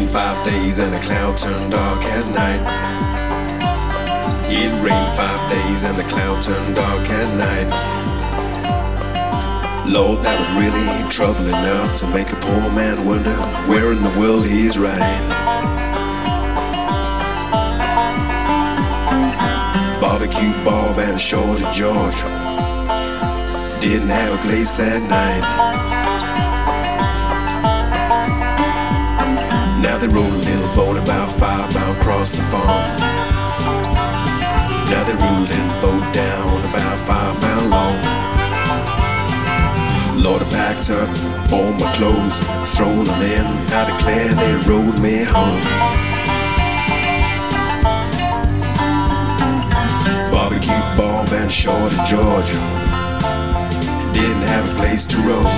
rained 5 days and the cloud turned dark as night. It rained 5 days and the cloud turned dark as night. Lord, that would really ain't trouble enough to make a poor man wonder where in the world he's right. Barbecue Bob and Shorty George didn't have a place that night. Now they rode a little boat about 5 miles across the farm. Now they rode a little boat down about 5 miles long. Lord, I packed up all my clothes, thrown them in. I declare they rode me home. Barbecue Bob and Shorty George didn't have a place to roam.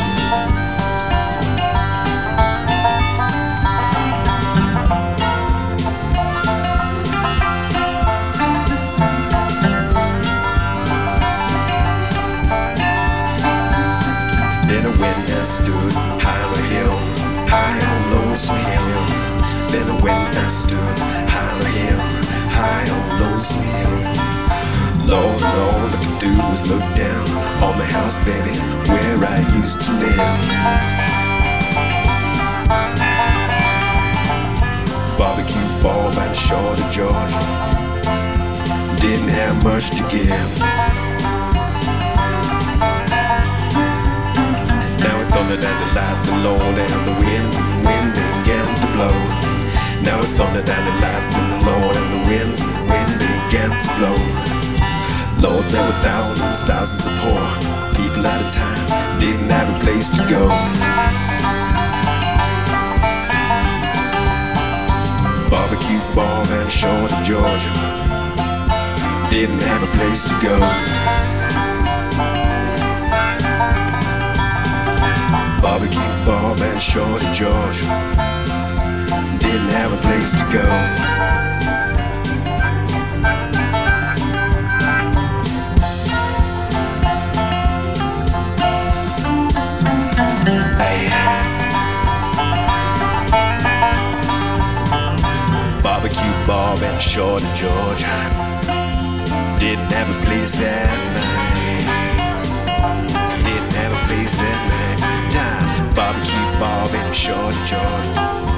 Then I went and stood high on a hill, high on Lonesome Hill. Then I went and stood high on a hill, high on Lonesome Hill. Lord, all I could do was look down on the house, baby, where I used to live. Barbecue Bob and Shorty George didn't have much to give. Now it thundered and it light the Lord and the wind began to blow. Now it thundered and it light the Lord and the wind began to blow. Lord, there were thousands of poor people at a time, didn't have a place to go. Barbecue Bob and Shorty George didn't have a place to go. Barbecue Bob and Shorty George didn't have a place to go. Barbecue Bob and Shorty George didn't have a place that night. Didn't have a place that night. Barbecue Bob and Shorty George